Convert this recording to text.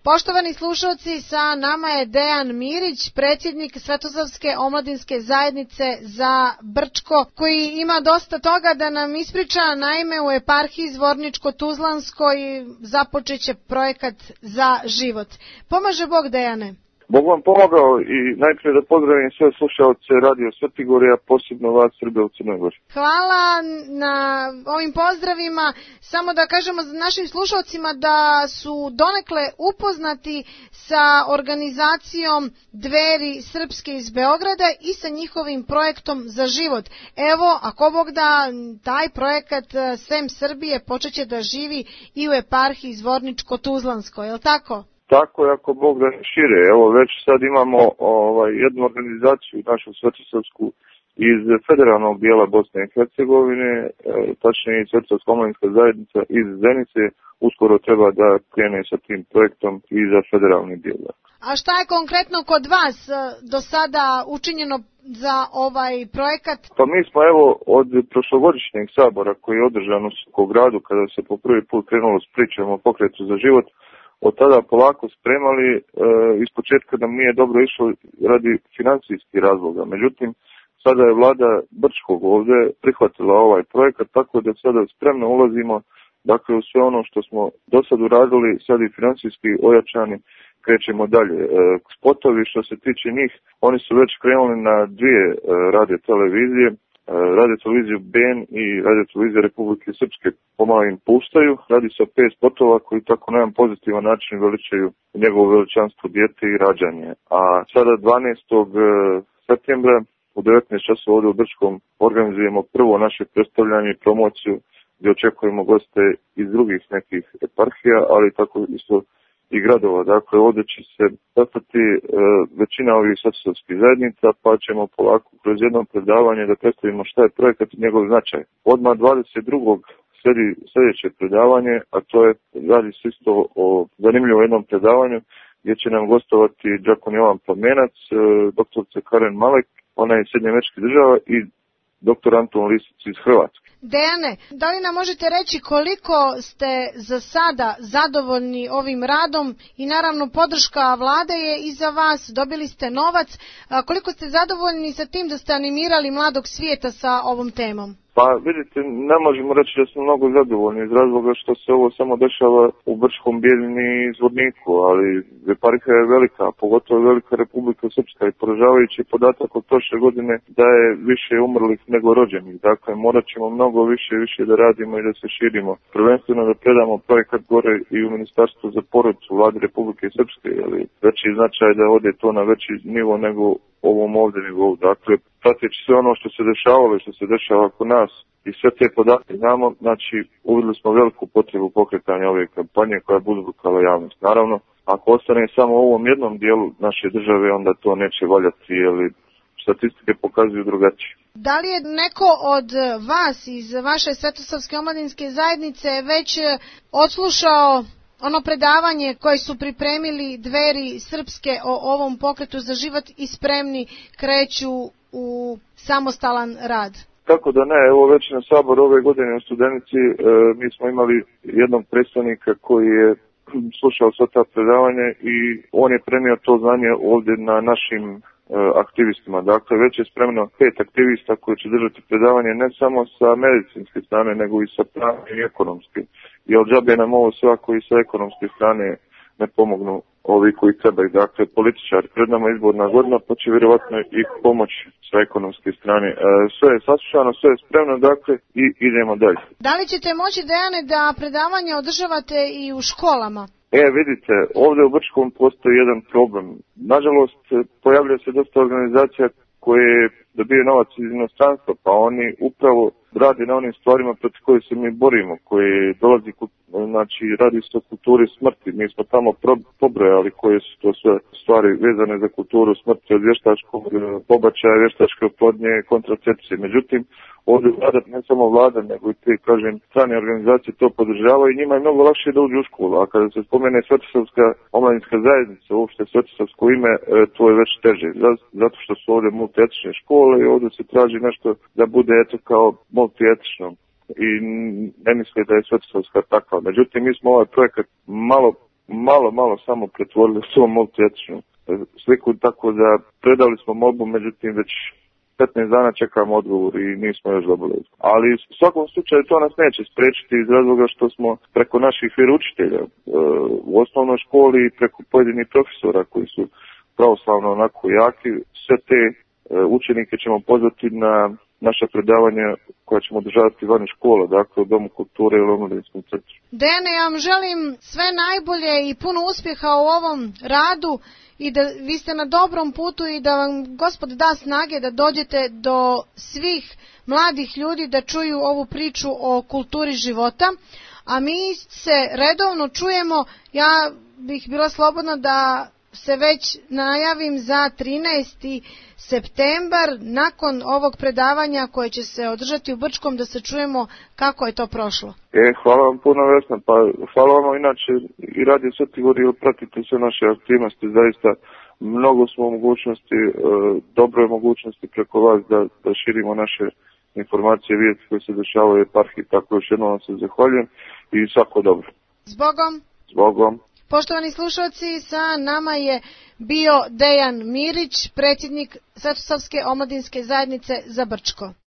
Poštovani slušalci, sa nama je Dejan Mirić, predsjednik Svetosavske omladinske zajednice za Brčko, koji ima dosta toga da nam ispriča. Naime, u eparhiji Zvorničko-Tuzlanskoj započeće projekat Za život. Pomaže Bog, Dejane. Bog vam pomogao i najprije da pozdravim sve slušalce Radio Svetogorje, a posebno vas Srbe u Crnoj Gori. Hvala na ovim pozdravima. Samo da kažemo našim slušalcima da su donekle upoznati sa organizacijom Dveri Srpske iz Beograda i sa njihovim projektom Za život. Evo, ako Bog da, taj projekat sem Srbije počeće da živi i u eparhiji Zvorničko-Tuzlanskoj, je li tako? Tako je, ako Bog da šire. Evo, već sad imamo jednu organizaciju, našu Svetosavsku, iz federalnog dijela Bosne i Hercegovine, tačnije Svetosavska omladinska zajednica iz Zenice, uskoro treba da krene sa tim projektom i za federalni dijel. A šta je konkretno kod vas do sada učinjeno za ovaj projekat? Pa mi smo od prošlogodišnjeg sabora koji je održan u gradu kada se po prvi put krenulo s pričom o pokretu Za život, od tada polako spremali, iz početka nam nije dobro išlo radi financijskih razloga. Međutim, sada je vlada Brčkog ovdje prihvatila ovaj projekat, tako da sada spremno ulazimo, dakle, u sve ono što smo do sad uradili, sad i financijski ojačani, krećemo dalje. Spotovi što se tiče njih, oni su već krenuli na dvije radio televizije. Radio televiziju BN i Radio televizija Republike Srpske pomalo im puštaju. Radi se o 5 spotova koji tako na jedan pozitivan način veličaju njegovo veličanstvo dijete i rađanje. A sada 12. septembra u 19 časova ovdje u Brčkom organizujemo prvo naše predstavljanje i promociju gdje očekujemo goste iz drugih nekih eparhija, ali tako isto i gradova. Dakle, ovdje će se sastati većina ovih svetosavskih zajednica, pa ćemo polako kroz jedno predavanje da predstavimo šta je projekat i njegov značaj. Odmah 22. sledi sljedeće predavanje, a to je, radi se isto o zanimljivom jednom predavanju, gdje će nam gostovati đakon Jovan Plamenac, doktorica Karen Malek, ona je iz Sjedinjenih Država, i doktor Anton Lisic iz Hrvatske. Dejane, da li nam možete reći koliko ste za sada zadovoljni ovim radom i naravno podrška vlade je i za vas, dobili ste novac, koliko ste zadovoljni sa tim da ste animirali mladog svijeta sa ovom temom? Pa vidite, ne možemo reći da smo mnogo zadovoljni iz razloga što se ovo samo dešava u Brčkom, Bijeljini i Zvorniku, ali eparhija je velika, pogotovo velika Republika Srpska, i poražavajući podatak od prošle godine da je više umrlih nego rođenih. Dakle, morat ćemo mnogo više da radimo i da se širimo. Prvenstveno da predamo projekat gore i u Ministarstvu za porodicu Vlade Republike Srpske, ali veći značaj da ode to na veći nivo nego ovom ovdje nivou. Dakle, prateći sve ono što se dešavalo i što se dešava kod nas i sve te podatke znamo, znači uvidjeli smo veliku potrebu pokretanja ove kampanje koja bude brukala javnost. Naravno, ako ostane samo u ovom jednom dijelu naše države, onda to neće valjati, jer statistike pokazuju drugačije. Da li je neko od vas iz vaše Svetosavske omladinske zajednice već odslušao ono predavanje koje su pripremili Dveri Srpske o ovom pokretu Za život i spremni kreću u samostalan rad? Tako da ne, evo već na Saboru ove godine u Studenici mi smo imali jednog predstavnika koji je slušao sva ta predavanja i on je prenio to znanje ovdje na našim aktivistima. Dakle, već je spremno 5 aktivista koji će držati predavanje ne samo sa medicinske strane, nego i sa pravne i ekonomske. Jer džabe nam ovo sve ako i sa ekonomske strane ne pomognu ovi koji trebaju. Dakle, političari, pred nama izborna godina, pa će vjerovatno i pomoć sa ekonomske strane. Sve je saslušano, sve je spremno, dakle, i idemo dalje. Da li ćete moći, Dejane, da predavanja održavate i u školama? Vidite, ovdje u Brčkom postoji jedan problem. Nažalost, pojavlja se dosta organizacija koje dobije novac iz inostranstva, pa oni upravo radi na onim stvarima protiv koje se mi borimo, koji dolazi, znači radi se o kulturi smrti. Mi smo tamo pobrojali koje su to sve stvari vezane za kulturu smrti, od vještačkog pobačaja, vještačke oplodnje, kontracepcije. Međutim, ovdje vlada, ne samo vlada, nego i te, kažem, strane organizacije to podržavaju i njima je mnogo lakše da uđu u školu. A kada se spomene Svetosavska omladinska zajednica, uopšte Svetosavsko ime, to je već teže. Zato što su ovdje multietične škole i ovdje se traži nešto da bude eto kao multietično. I ne misle da je Svetosavska takva. Međutim, mi smo ovaj projekat malo malo samo pretvorili u svom multietičnu sliku, tako da predali smo molbu, međutim već 15 dana čekamo odgovor i nismo još dobili. Ali u svakom slučaju to nas neće spriječiti iz razloga što smo preko naših vjeroučitelja u osnovnoj školi i preko pojedinih profesora koji su pravoslavno onako jaki, sve te učenike ćemo pozvati na naša predavanja koja ćemo održavati van škola, dakle u Domu kulture ili omladinskom centru. Dejane, ja vam želim sve najbolje i puno uspjeha u ovom radu i da vi ste na dobrom putu i da vam Gospod da snage da dođete do svih mladih ljudi da čuju ovu priču o kulturi života, a mi se redovno čujemo. Ja bih bila slobodna da se već najavim za 13. septembar nakon ovog predavanja koje će se održati u Brčkom, da se čujemo kako je to prošlo. Hvala vam puno, Vesna, pa hvala vam inače i Radio Svetogor i pratite sve naše aktivnosti, zaista mnogo smo mogućnosti, dobro je mogućnosti preko vas da širimo naše informacije, vijesti koje se dešavaju u eparhiji, tako još jednom vam se zahvaljujem i svako dobro. Zbogom. Zbogom. Poštovani slušalci, sa nama je bio Dejan Mirić, predsjednik Svetosavske omladinske zajednice za Brčko.